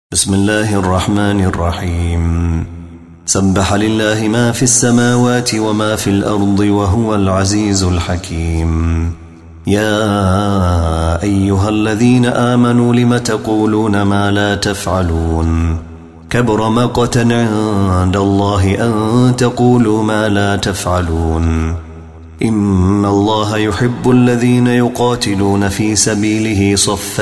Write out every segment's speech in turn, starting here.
بسم الله الرحمن الرحيم. سبح لله ما في السماوات وما في الأرض وهو العزيز الحكيم. يا أيها الذين آمنوا لم تقولون ما لا تفعلون كبر مقتا عند الله أن تقولوا ما لا تفعلون. إن الله يحب الذين يقاتلون في سبيله صفا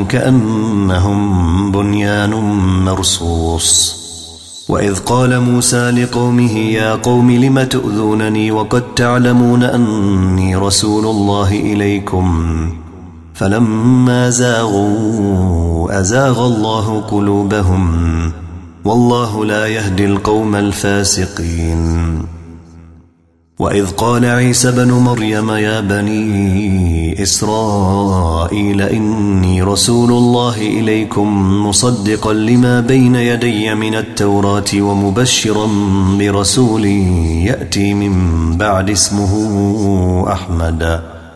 كأنهم بنيان مرصوص. وإذ قال موسى لقومه يا قوم لم تؤذونني وقد تعلمون أني رسول الله إليكم فلما زاغوا أزاغ الله قلوبهم والله لا يهدي القوم الفاسقين. وإذ قال عيسى بن مريم يا بني إسرائيل إني رسول الله إليكم مصدقا لما بين يدي من التوراة ومبشرا برسول يأتي من بعد اسمه أحمد.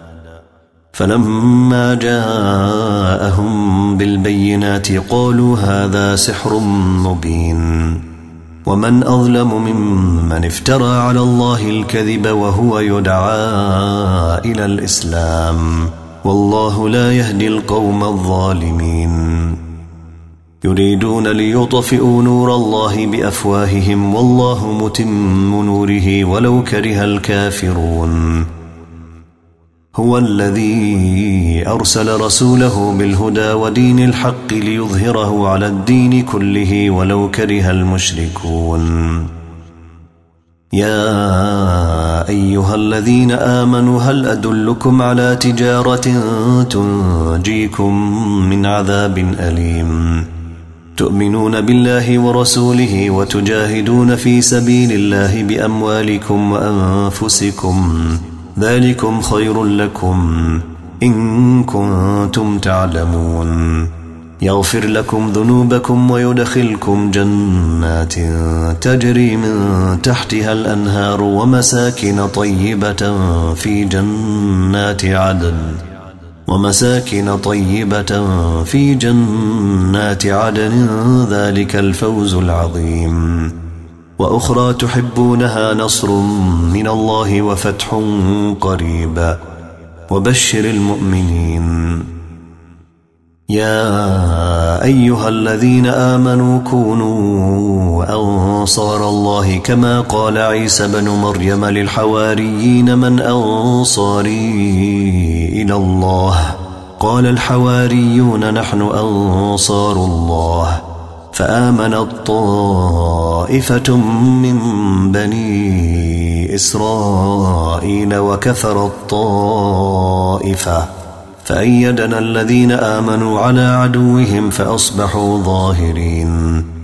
فلما جاءهم بالبينات قالوا هذا سحر مبين. ومن أظلم ممن افترى على الله الكذب وهو يدعى إلى الإسلام والله لا يهدي القوم الظالمين. يريدون ليطفئوا نور الله بأفواههم والله متم نوره ولو كره الكافرون. هو الذي أرسل رسوله بالهدى ودين الحق ليظهره على الدين كله ولو كره المشركون. يا أيها الذين آمنوا هل أدلكم على تجارة تنجيكم من عذاب أليم تؤمنون بالله ورسوله وتجاهدون في سبيل الله بأموالكم وأنفسكم ذلكم خير لكم إن كنتم تعلمون. يغفر لكم ذنوبكم ويدخلكم جنات تجري من تحتها الأنهار ومساكن طيبة في جنات عدن ذلك الفوز العظيم. وأخرى تحبونها نصر من الله وفتح قريب وبشر المؤمنين. يا أيها الذين آمنوا كونوا أنصار الله كما قال عيسى بن مريم للحواريين من أنصاري إلى الله قال الحواريون نحن أنصار الله. فآمنت طائفة من بني إسرائيل وكفرت طائفة فأيدنا الذين آمنوا على عدوهم فأصبحوا ظاهرين.